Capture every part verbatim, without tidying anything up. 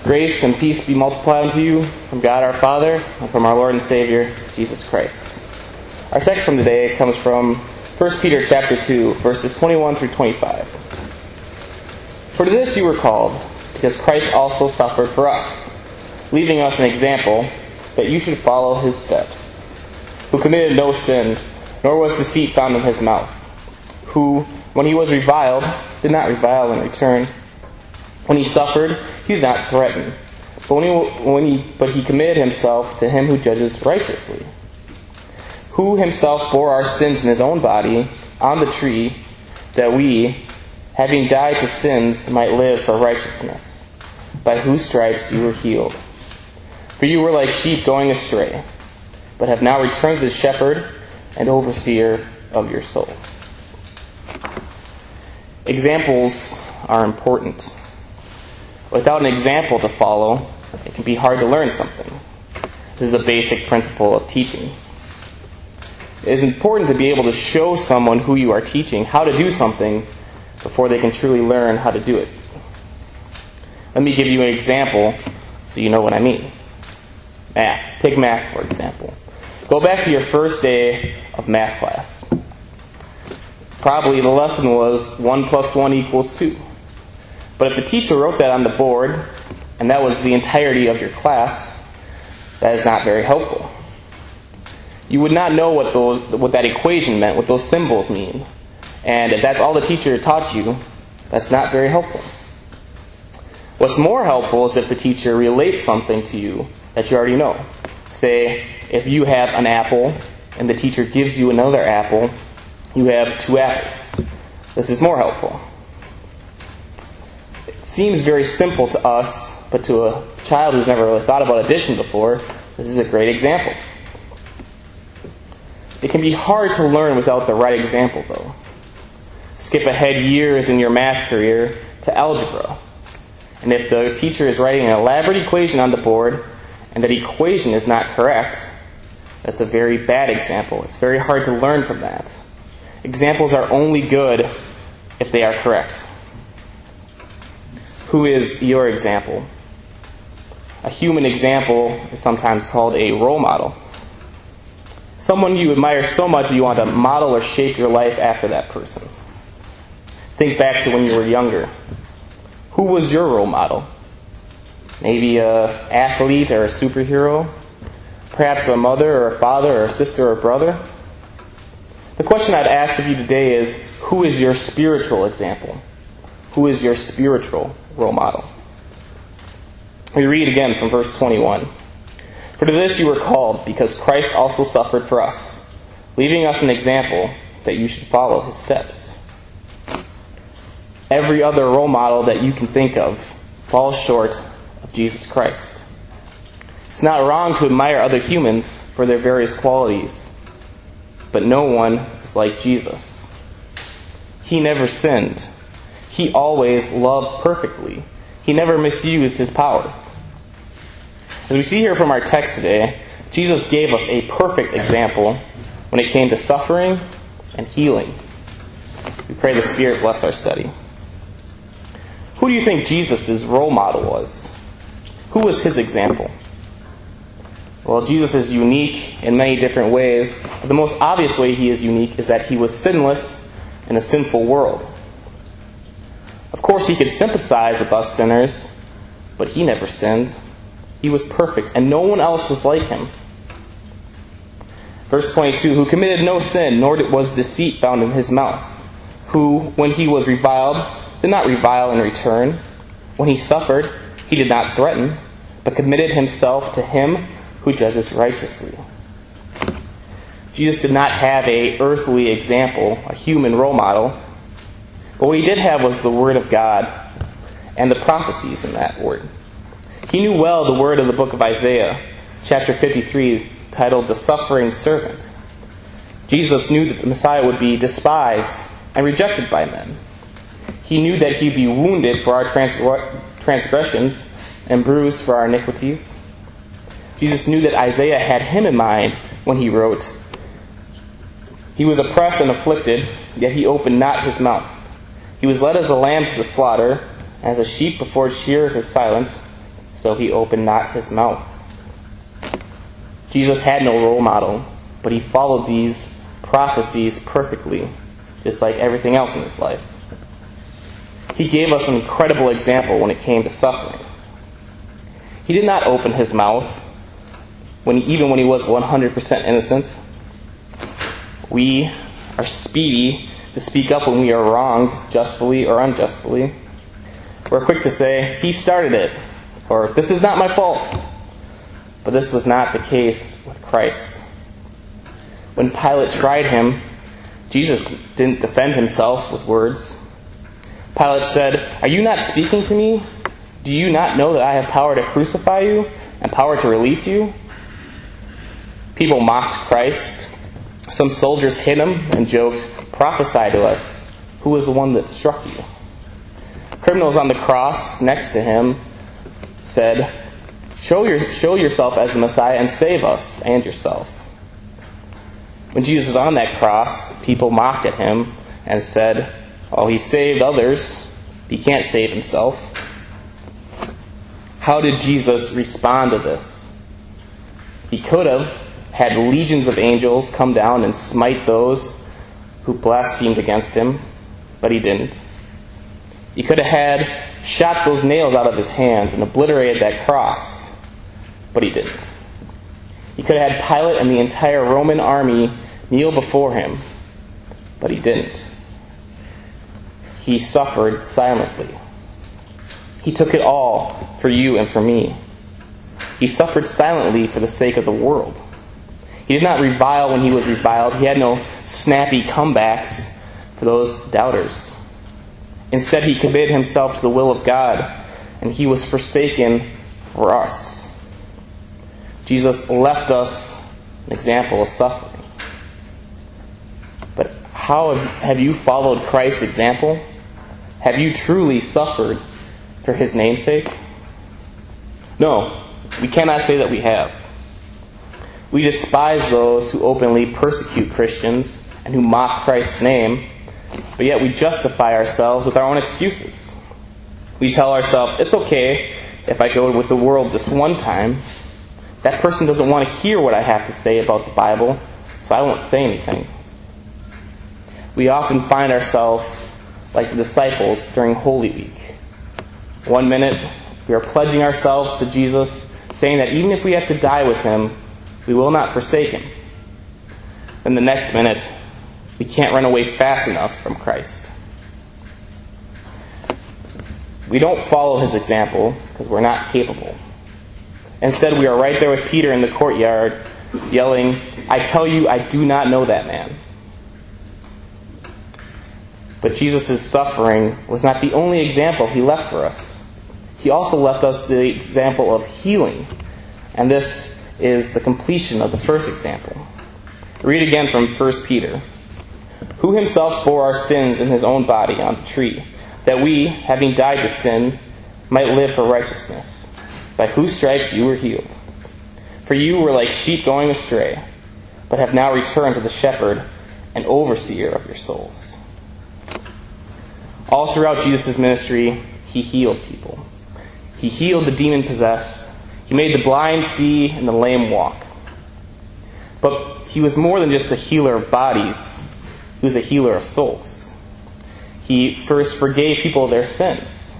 Grace and peace be multiplied unto you from God our Father and from our Lord and Savior, Jesus Christ. Our text from today comes from First Peter chapter two, verses twenty-one through twenty-five. For to this you were called, because Christ also suffered for us, leaving us an example that you should follow his steps, who committed no sin, nor was deceit found in his mouth, who, when he was reviled, did not revile in return. When he suffered, he did not threaten, but when he, when he, but he committed himself to him who judges righteously, who himself bore our sins in his own body on the tree, that we, having died to sins, might live for righteousness, by whose stripes you were healed. For you were like sheep going astray, but have now returned to the shepherd and overseer of your souls. Examples are important. Without an example to follow, it can be hard to learn something. This is a basic principle of teaching. It is important to be able to show someone who you are teaching how to do something before they can truly learn how to do it. Let me give you an example so you know what I mean. Math. Take math, for example. Go back to your first day of math class. Probably the lesson was one plus one equals two. But if the teacher wrote that on the board, and that was the entirety of your class, that is not very helpful. You would not know what those, what that equation meant, what those symbols mean. And if that's all the teacher taught you, that's not very helpful. What's more helpful is if the teacher relates something to you that you already know. Say, if you have an apple, and the teacher gives you another apple, you have two apples. This is more helpful. It seems very simple to us, but to a child who's never really thought about addition before, this is a great example. It can be hard to learn without the right example, though. Skip ahead years in your math career to algebra. And if the teacher is writing an elaborate equation on the board, and that equation is not correct, that's a very bad example. It's very hard to learn from that. Examples are only good if they are correct. Who is your example? A human example is sometimes called a role model. Someone you admire so much that you want to model or shape your life after that person. Think back to when you were younger. Who was your role model? Maybe an athlete or a superhero? Perhaps a mother or a father or a sister or a brother? The question I'd ask of you today is, who is your spiritual example? Who is your spiritual role model? We read again from verse twenty-one. For to this you were called, because Christ also suffered for us, leaving us an example that you should follow his steps. Every other role model that you can think of falls short of Jesus Christ. It's not wrong to admire other humans for their various qualities, but no one is like Jesus. He never sinned. He always loved perfectly. He never misused his power. As we see here from our text today, Jesus gave us a perfect example when it came to suffering and healing. We pray the Spirit bless our study. Who do you think Jesus' role model was? Who was his example? Well, Jesus is unique in many different ways. But the most obvious way he is unique is that he was sinless in a sinful world. Of course, he could sympathize with us sinners, but he never sinned. He was perfect, and no one else was like him. Verse twenty-two, who committed no sin, nor was deceit found in his mouth, who, when he was reviled, did not revile in return. When he suffered, he did not threaten, but committed himself to him who judges righteously. Jesus did not have an earthly example, a human role model, but what he did have was the Word of God and the prophecies in that Word. He knew well the word of the book of Isaiah, chapter fifty-three, titled The Suffering Servant. Jesus knew that the Messiah would be despised and rejected by men. He knew that he'd be wounded for our transgressions and bruised for our iniquities. Jesus knew that Isaiah had him in mind when he wrote, he was oppressed and afflicted, yet he opened not his mouth. He was led as a lamb to the slaughter, and as a sheep before its shearers is silent, so he opened not his mouth. Jesus had no role model, but he followed these prophecies perfectly, just like everything else in his life. He gave us an incredible example when it came to suffering. He did not open his mouth, when he, even when he was one hundred percent innocent. We are speedy to speak up when we are wronged, justly or unjustly. We're quick to say, he started it, or this is not my fault. But this was not the case with Christ. When Pilate tried him, Jesus didn't defend himself with words. Pilate said, "Are you not speaking to me? Do you not know that I have power to crucify you and power to release you?" People mocked Christ. Some soldiers hit him and joked, "Prophesy to us. Who was the one that struck you?" Criminals on the cross next to him said, show, your, show yourself as the Messiah and save us and yourself. When Jesus was on that cross, people mocked at him and said, "Oh, he saved others. He can't save himself." How did Jesus respond to this? He could have had legions of angels come down and smite those who blasphemed against him, but he didn't. He could have had shot those nails out of his hands and obliterated that cross, but he didn't. He could have had Pilate and the entire Roman army kneel before him, but he didn't. He suffered silently. He took it all for you and for me. He suffered silently for the sake of the world. He did not revile when he was reviled. He had no snappy comebacks for those doubters. Instead, he committed himself to the will of God, and he was forsaken for us. Jesus left us an example of suffering. But how have you followed Christ's example? Have you truly suffered for his name's sake? No, we cannot say that we have. We despise those who openly persecute Christians and who mock Christ's name, but yet we justify ourselves with our own excuses. We tell ourselves, it's okay if I go with the world this one time. That person doesn't want to hear what I have to say about the Bible, so I won't say anything. We often find ourselves like the disciples during Holy Week. One minute, we are pledging ourselves to Jesus, saying that even if we have to die with him, we will not forsake him. Then the next minute, we can't run away fast enough from Christ. We don't follow his example because we're not capable. Instead, we are right there with Peter in the courtyard, yelling, "I tell you, I do not know that man." But Jesus' suffering was not the only example he left for us. He also left us the example of healing. And this is the completion of the first example. Read again from First Peter. "Who himself bore our sins in his own body on the tree, that we, having died to sin, might live for righteousness, by whose stripes you were healed. For you were like sheep going astray, but have now returned to the shepherd and overseer of your souls." All throughout Jesus' ministry, he healed people. He healed the demon-possessed. He made the blind see and the lame walk. But he was more than just a healer of bodies. He was a healer of souls. He first forgave people of their sins.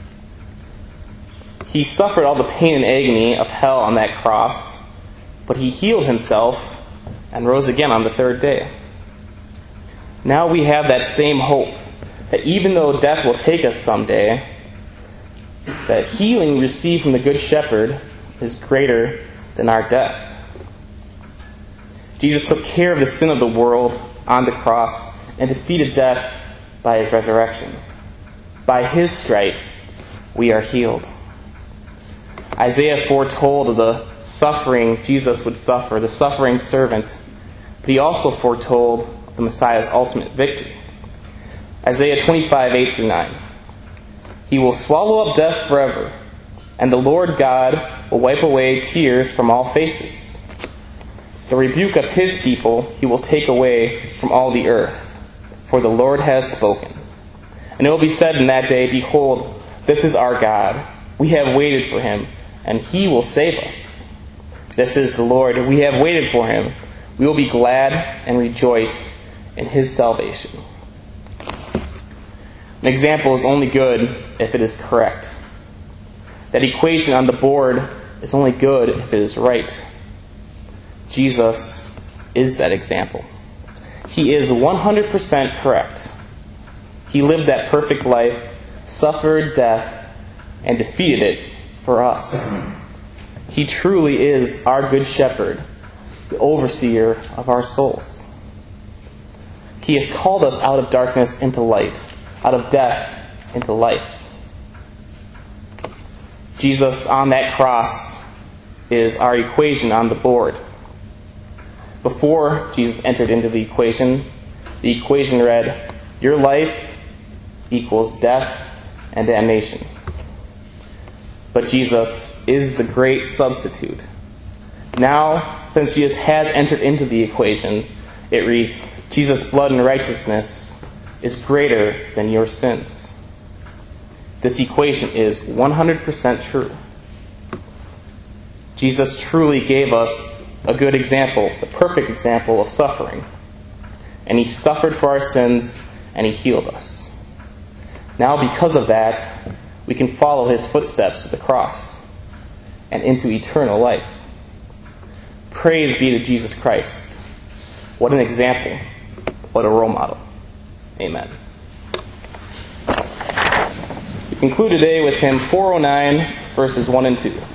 He suffered all the pain and agony of hell on that cross, but he healed himself and rose again on the third day. Now we have that same hope, that even though death will take us someday, that healing received from the Good Shepherd is greater than our death. Jesus took care of the sin of the world on the cross and defeated death by his resurrection. By his stripes, we are healed. Isaiah foretold of the suffering Jesus would suffer, the suffering servant, but he also foretold of the Messiah's ultimate victory. Isaiah twenty-five, eight through nine. "He will swallow up death forever, and the Lord God will wipe away tears from all faces. The rebuke of his people he will take away from all the earth, for the Lord has spoken. And it will be said in that day, Behold, this is our God. We have waited for him, and He will save us. This is the Lord. We have waited for Him. We will be glad and rejoice in His salvation. An example is only good if it is correct. That equation on the board is only good if it is right. Jesus is that example. He is one hundred percent correct. He lived that perfect life, suffered death, and defeated it for us. He truly is our good shepherd, the overseer of our souls. He has called us out of darkness into light, out of death into life. Jesus on that cross is our equation on the board. Before Jesus entered into the equation, the equation read, your life equals death and damnation. But Jesus is the great substitute. Now, since Jesus has entered into the equation, it reads, Jesus' blood and righteousness is greater than your sins. This equation is one hundred percent true. Jesus truly gave us a good example, the perfect example of suffering. And He suffered for our sins, and He healed us. Now, because of that, we can follow His footsteps to the cross and into eternal life. Praise be to Jesus Christ. What an example. What a role model. Amen. We conclude today with hymn four oh nine, verses one and two.